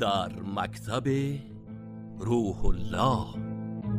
در مکتب روح الله.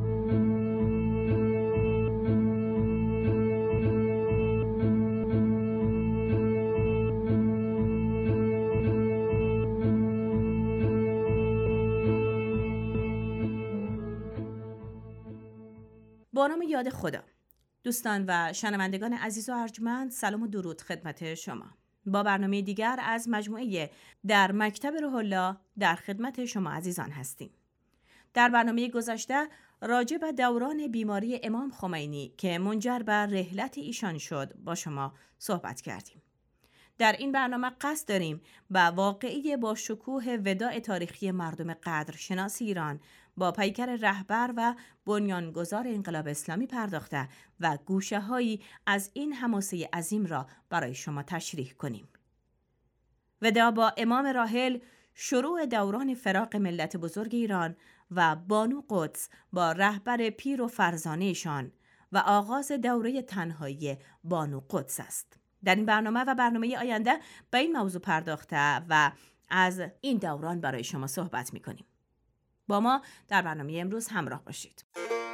با نام یاد خدا. دوستان و شنوندگان عزیز و ارجمند، سلام و درود خدمت شما. با برنامه دیگر از مجموعه در مکتب روح الله در خدمت شما عزیزان هستیم. در برنامه گذشته راجع به دوران بیماری امام خمینی که منجر به رحلت ایشان شد با شما صحبت کردیم. در این برنامه قصد داریم به واقعه با شکوه وداع تاریخی مردم قدرشناس ایران با پیکر رهبر و بنیانگذار انقلاب اسلامی پرداخته و گوشه‌هایی از این حماسه عظیم را برای شما تشریح کنیم. وداع با امام راحل، شروع دوران فراق ملت بزرگ ایران و بانو قدس با رهبر پیر و فرزانه‌شان و آغاز دوره تنهایی بانو قدس است. در این برنامه و برنامه آینده به این موضوع پرداخته و از این دوران برای شما صحبت می‌کنیم. با ما در برنامه امروز همراه باشید.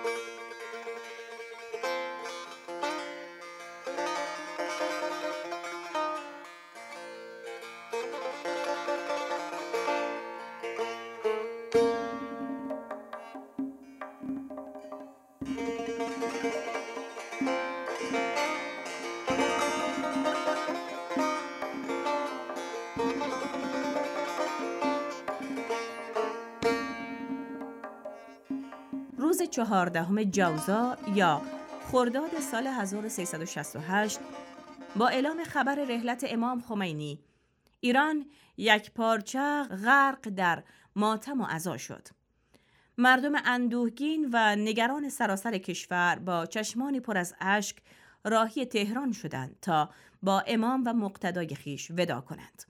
روز 14 جوزا یا خرداد سال 1368 با اعلام خبر رحلت امام خمینی، ایران یک پارچه غرق در ماتم و عزا شد. مردم اندوهگین و نگران سراسر کشور با چشمانی پر از اشک راهی تهران شدند تا با امام و مقتدای خویش وداع کنند.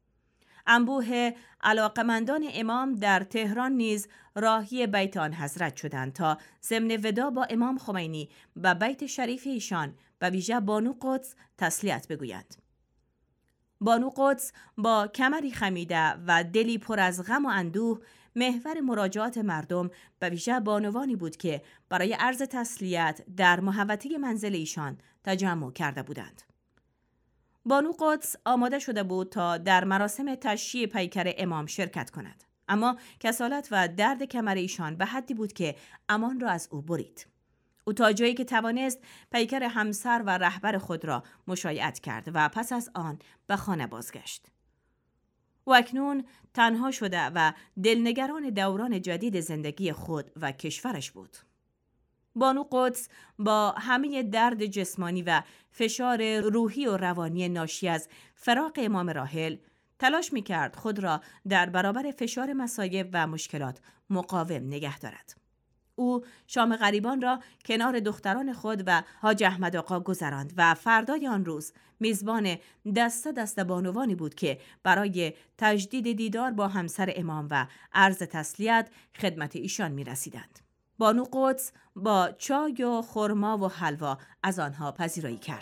انبوه علاقمندان امام در تهران نیز راهی بیت آن حضرت شدند تا ضمن وداع با امام خمینی و بیت شریف ایشان و ویژه بانو قدس تسلیت بگویند. بانو قدس با کمری خمیده و دلی پر از غم و اندوه محور مراجعات مردم و ویژه بانوانی بود که برای عرض تسلیت در محوطه منزل ایشان تجمع کرده بودند. بانو قدس آماده شده بود تا در مراسم تشییع پیکر امام شرکت کند، اما کسالت و درد کمر ایشان به حدی بود که امان را از او برید. او تا جایی که توانست پیکر همسر و رهبر خود را مشایعت کرد و پس از آن به خانه بازگشت. او اکنون تنها شده و دلنگران دوران جدید زندگی خود و کشورش بود. بانو قدس با همه درد جسمانی و فشار روحی و روانی ناشی از فراق امام راحل تلاش می‌کرد خود را در برابر فشار مصایب و مشکلات مقاوم نگه دارد. او شام غریبان را کنار دختران خود و حاج احمد آقا گذراند و فردای آن روز میزبان دسته بانوانی بود که برای تجدید دیدار با همسر امام و عرض تسلیت خدمت ایشان می‌رسیدند. بانو قدس با چای و خرما و حلوا از آنها پذیرایی کرد.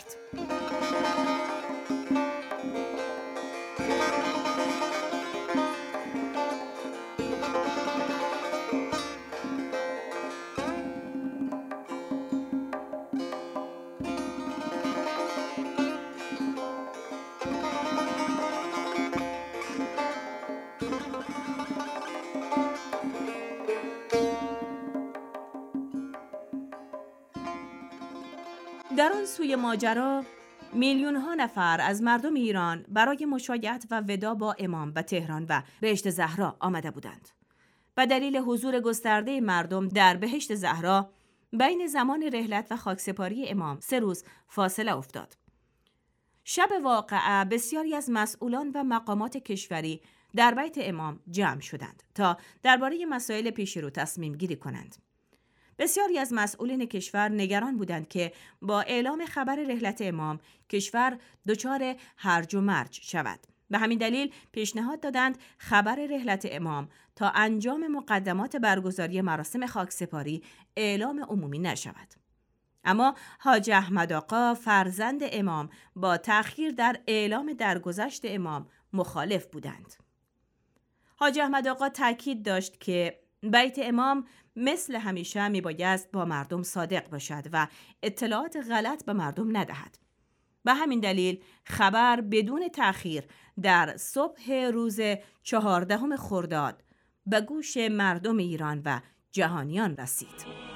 در آن سوی ماجرا میلیون‌ها نفر از مردم ایران برای مشایعت و وداع با امام به تهران و بهشت زهرا آمده بودند. به دلیل حضور گسترده مردم در بهشت زهرا بین زمان رحلت و خاکسپاری امام 3 روز فاصله افتاد. شب واقعه بسیاری از مسئولان و مقامات کشوری در بیت امام جمع شدند تا درباره مسائل پیش رو تصمیم گیری کنند. بسیاری از مسئولین کشور نگران بودند که با اعلام خبر رحلت امام کشور دچار هرج و مرج شود. به همین دلیل پیشنهاد دادند خبر رحلت امام تا انجام مقدمات برگزاری مراسم خاکسپاری اعلام عمومی نشود. اما حاج احمد آقا فرزند امام با تأخیر در اعلام درگذشت امام مخالف بودند. حاج احمد آقا تاکید داشت که بیت امام مثل همیشه میبایست با مردم صادق باشد و اطلاعات غلط به مردم ندهد. به همین دلیل خبر بدون تأخیر در صبح روز 14 خرداد به گوش مردم ایران و جهانیان رسید.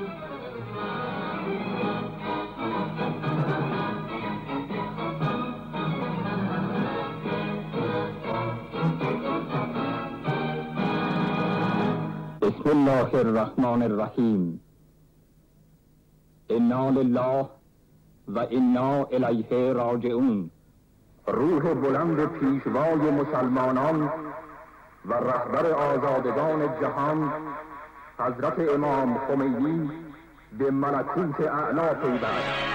بسم الله الرحمن الرحیم. انا لله و انا الیه راجعون. روح بلند پیشوای مسلمانان و رهبر آزادگان جهان حضرت امام خمینی به ملکوت اعلی پیوست.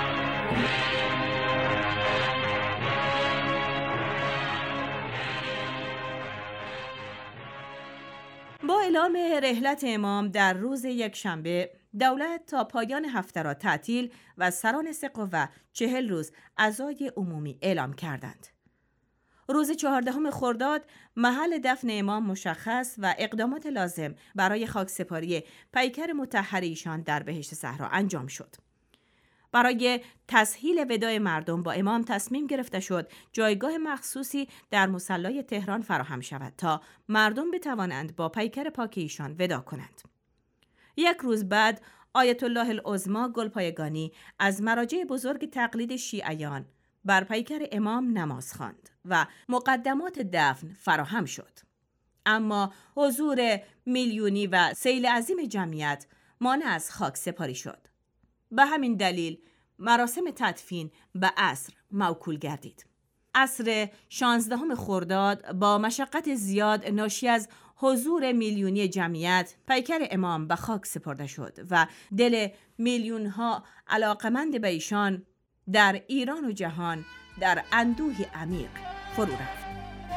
با اعلام رحلت امام در روز یکشنبه، دولت تا پایان هفته را تعطیل و سران سه قوه 40 روز عزای عمومی اعلام کردند. روز 14 خرداد محل دفن امام مشخص و اقدامات لازم برای خاکسپاری پیکر مطهر ایشان در بهشت صحرا انجام شد. برای تسهیل وداع مردم با امام تصمیم گرفته شد جایگاه مخصوصی در مصلی تهران فراهم شود تا مردم بتوانند با پیکر پاک ایشان وداع کنند. یک روز بعد آیت الله العظمی گلپایگانی از مراجع بزرگ تقلید شیعیان بر پیکر امام نماز خواند و مقدمات دفن فراهم شد. اما حضور میلیونی و سیل عظیم جمعیت مانع از خاک سپاری شد. به همین دلیل مراسم تدفین به عصر موکول گردید. عصر 16 خرداد با مشقت زیاد ناشی از حضور میلیونی جمعیت پیکر امام به خاک سپرده شد و دل میلیون‌ها علاقمند به ایشان در ایران و جهان در اندوهی عمیق فرو رفت.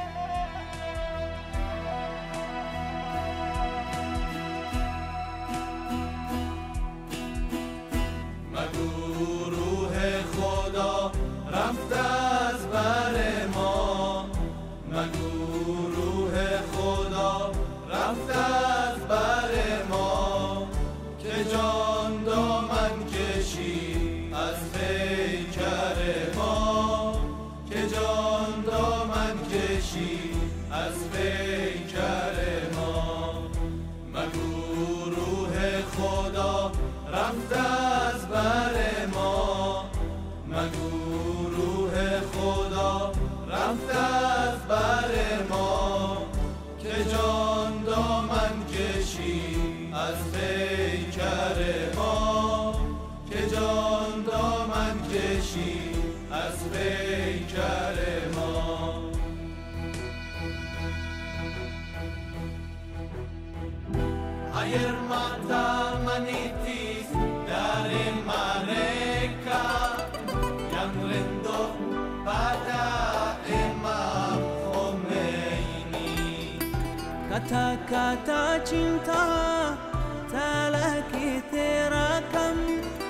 Kata cinta tak lagi terakam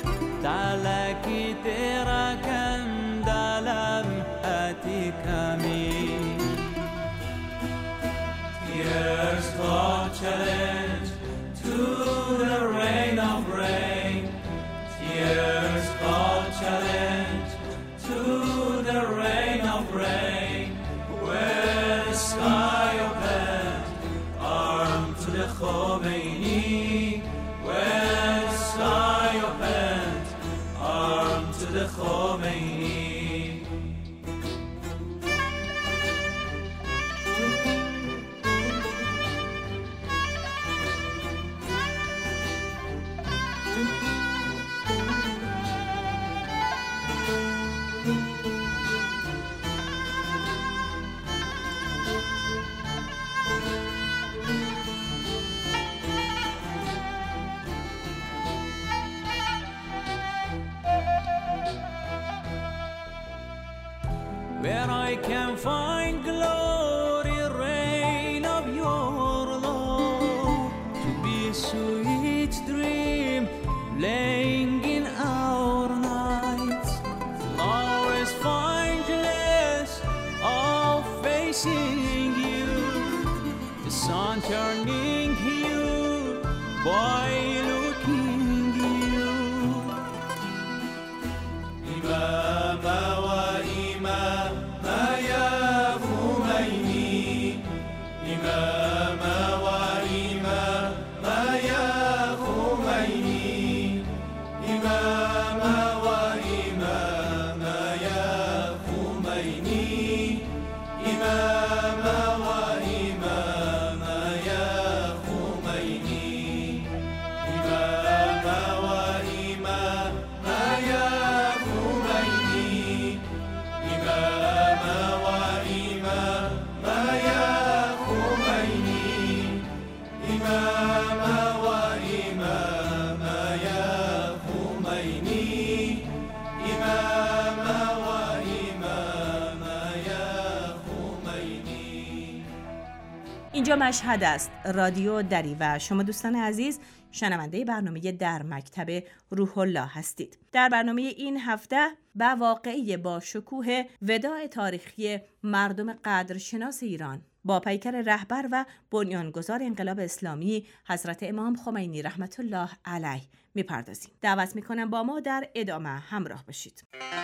dalam hati kami. Tears are challenge to the rain of rain. Tears are challenge to the rain of rain. Where the sky opens to Khomeini, when the sky opens, arm to the Khomeini. Where I can find glory, rain of your love, to be a sweet dream laying in our nights. Flowers find less of facing you, the by looking you. Imama wa imama ya Khomeini, Imama wa imama ya Khomeini, Imama wa imama ya Khomeini, Imama wa imama ya Khomeini, Imama wa imama ya Khomeini, Imama wa imama ya Khomeini, Imama wa imama ya Khomeini, Imama wa imama ya Khomeini. اینجا مشهد است، رادیو دری و شما دوستان عزیز شنونده برنامه در مکتب روح الله هستید. در برنامه این هفته به واقعه با شکوه وداع تاریخی مردم قدرشناس ایران با پیکر رهبر و بنیانگذار انقلاب اسلامی حضرت امام خمینی رحمت الله علیه میپردازیم. دعوت میکنم با ما در ادامه همراه باشید.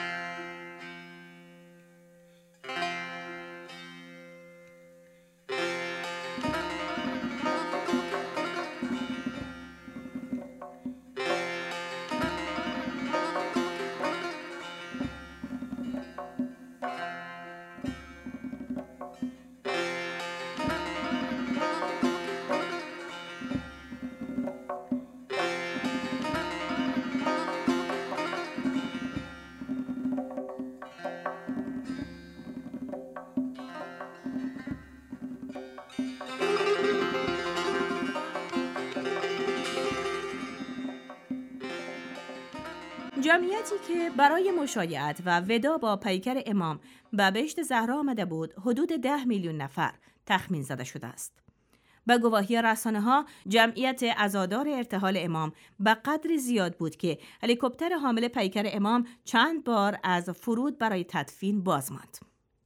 جمعیتی که برای مشایعت و ودا با پیکر امام به بهشت زهرا آمده بود حدود 10 میلیون نفر تخمین زده شده است. به گواهی رسانه‌ها جمعیت عزادار ارتحال امام به قدری زیاد بود که هلیکوپتر حامل پیکر امام چند بار از فرود برای تدفین باز ماند.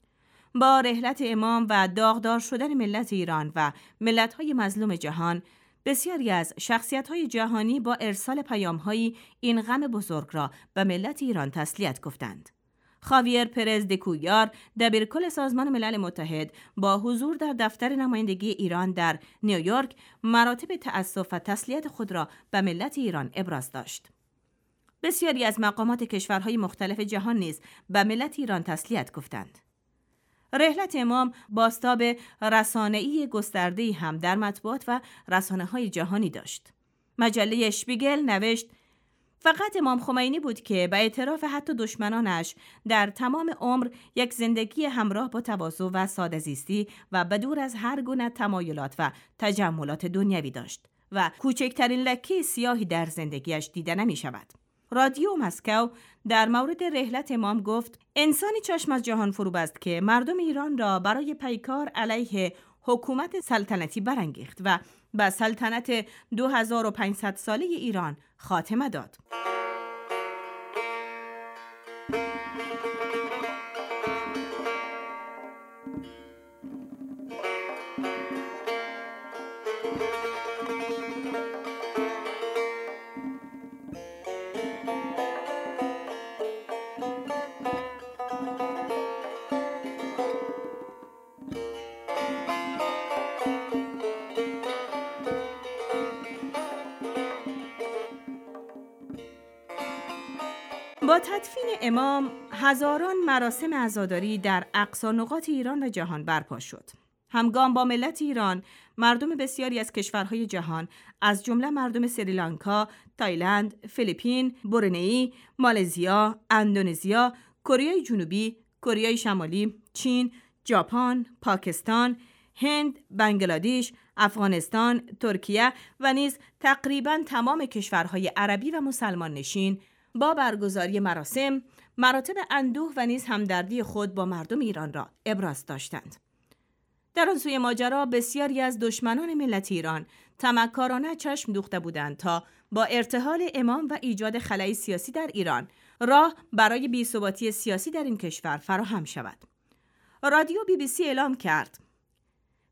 با رحلت امام و داغدار شدن ملت ایران و ملت‌های مظلوم جهان، بسیاری از شخصیت‌های جهانی با ارسال پیام‌هایی این غم بزرگ را به ملت ایران تسلیت گفتند. خاویر پرز دکویار، دبیرکل سازمان ملل متحد، با حضور در دفتر نمایندگی ایران در نیویورک، مراتب تأسف و تسلیت خود را به ملت ایران ابراز داشت. بسیاری از مقامات کشورهای مختلف جهان نیز به ملت ایران تسلیت گفتند. رحلت امام بازتاب رسانه‌ای گسترده‌ای هم در مطبوعات و رسانه‌های جهانی داشت. مجله اشپیگل نوشت: فقط امام خمینی بود که به اعتراف حتی دشمنانش در تمام عمر یک زندگی همراه با تواضع و ساده‌زیستی و بدور از هر گونه تمایلات و تجملات دنیوی داشت و کوچکترین لکه سیاهی در زندگیش دیده نمی شود. رادیو مسکو در مورد رحلت امام گفت: انسانی چشم از جهان فرو بست که مردم ایران را برای پیکار علیه حکومت سلطنتی برانگیخت و به سلطنت 2500 ساله ایران خاتمه داد. با تدفین امام هزاران مراسم عزاداری در اقصا نقاط ایران و جهان برپا شد. همگام با ملت ایران، مردم بسیاری از کشورهای جهان از جمله مردم سریلانکا، تایلند، فیلیپین، برونئی، مالزیا، اندونزیا، کره جنوبی، کره شمالی، چین، ژاپن، پاکستان، هند، بنگلادش، افغانستان، ترکیه و نیز تقریباً تمام کشورهای عربی و مسلمان نشین با برگزاری مراتب اندوه و نیز همدردی خود با مردم ایران را ابراز داشتند. در آن سوی ماجرا بسیاری از دشمنان ملت ایران طمعکارانه چشم دوخته بودند تا با ارتحال امام و ایجاد خلأ سیاسی در ایران راه برای بی‌ثباتی سیاسی در این کشور فراهم شود. رادیو BBC اعلام کرد: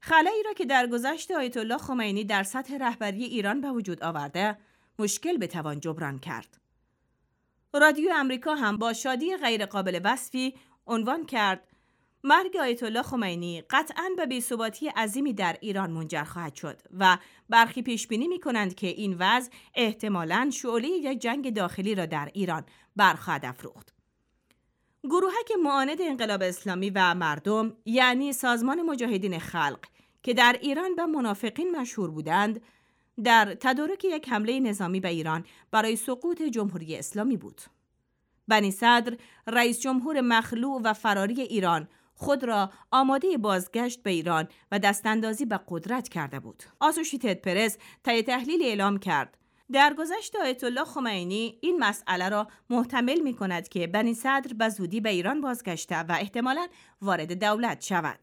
خلایی را که در گذشت آیت الله خمینی در سطح رهبری ایران به وجود آورده، مشکل بتوان جبران کرد. رادیو امریکا هم با شادی غیر قابل وصفی عنوان کرد: مرگ آیت الله خمینی قطعاً به بی‌ثباتی عظیمی در ایران منجر خواهد شد و برخی پیش بینی می‌کنند که این وضع احتمالاً شعله یک جنگ داخلی را در ایران برخواهد افروخت. گروهک معاند انقلاب اسلامی و مردم، یعنی سازمان مجاهدین خلق که در ایران به منافقین مشهور بودند، در تدارک یک حمله نظامی به ایران برای سقوط جمهوری اسلامی بود. بنی صدر، رئیس جمهور مخلوع و فراری ایران، خود را آماده بازگشت به ایران و دستاندازی به قدرت کرده بود. آسوشیتد پرس طی تحلیل اعلام کرد: در گذشت آیت الله خمینی این مسئله را محتمل می کند که بنی صدر به زودی به ایران بازگشته و احتمالاً وارد دولت شود.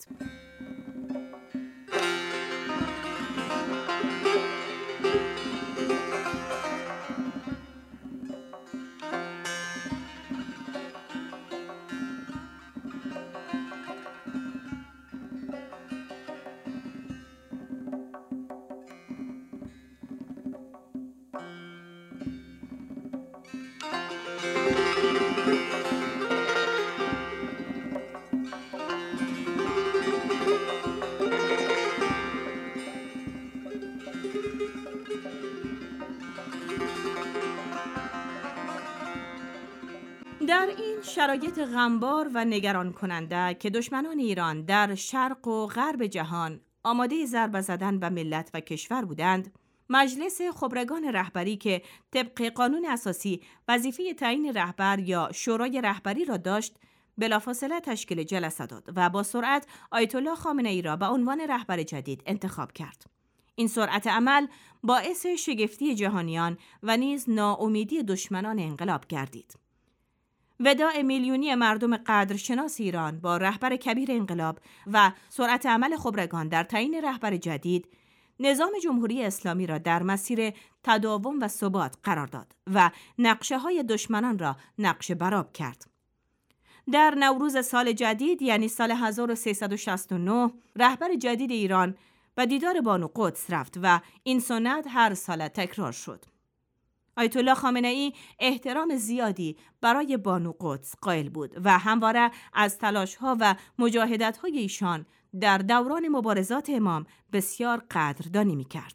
در این شرایط غمبار و نگران کننده که دشمنان ایران در شرق و غرب جهان آماده ضربه زدن به ملت و کشور بودند، مجلس خبرگان رهبری که طبق قانون اساسی وظیفه تعیین رهبر یا شورای رهبری را داشت، بلافاصله تشکیل جلسه داد و با سرعت آیت الله خامنه ای را به عنوان رهبر جدید انتخاب کرد. این سرعت عمل باعث شگفتی جهانیان و نیز ناامیدی دشمنان انقلاب گردید. وداع میلیونی مردم قدرشناس ایران با رهبر کبیر انقلاب و سرعت عمل خبرگان در تعیین رهبر جدید، نظام جمهوری اسلامی را در مسیر تداوم و ثبات قرار داد و نقشه‌های دشمنان را نقشه برآب کرد. در نوروز سال جدید، یعنی سال 1369، رهبر جدید ایران به دیدار بانو قدس رفت و این سنت هر سال تکرار شد. آیت الله خامنه ای احترام زیادی برای بانو قدس قائل بود و همواره از تلاش‌ها و مجاهدت‌های ایشان در دوران مبارزات امام بسیار قدردانی می‌کرد.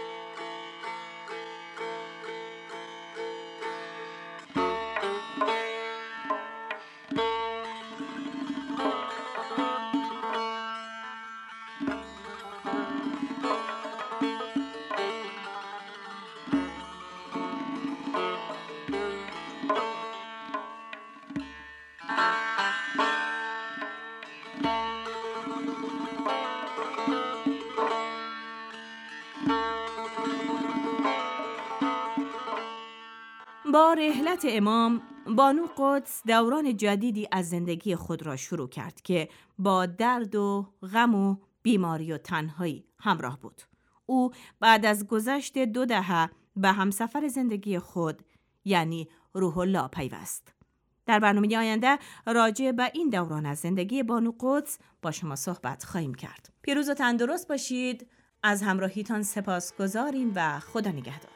با رحلت امام، بانو قدس دوران جدیدی از زندگی خود را شروع کرد که با درد و غم و بیماری و تنهایی همراه بود. او بعد از گذشت 2 دهه به همسفر زندگی خود، یعنی روح الله، پیوست. در برنامه آینده راجع به این دوران از زندگی بانو قدس با شما صحبت خواهیم کرد. پیروز و تندرست باشید. از همراهیتان سپاسگزاریم و خدا نگهدار.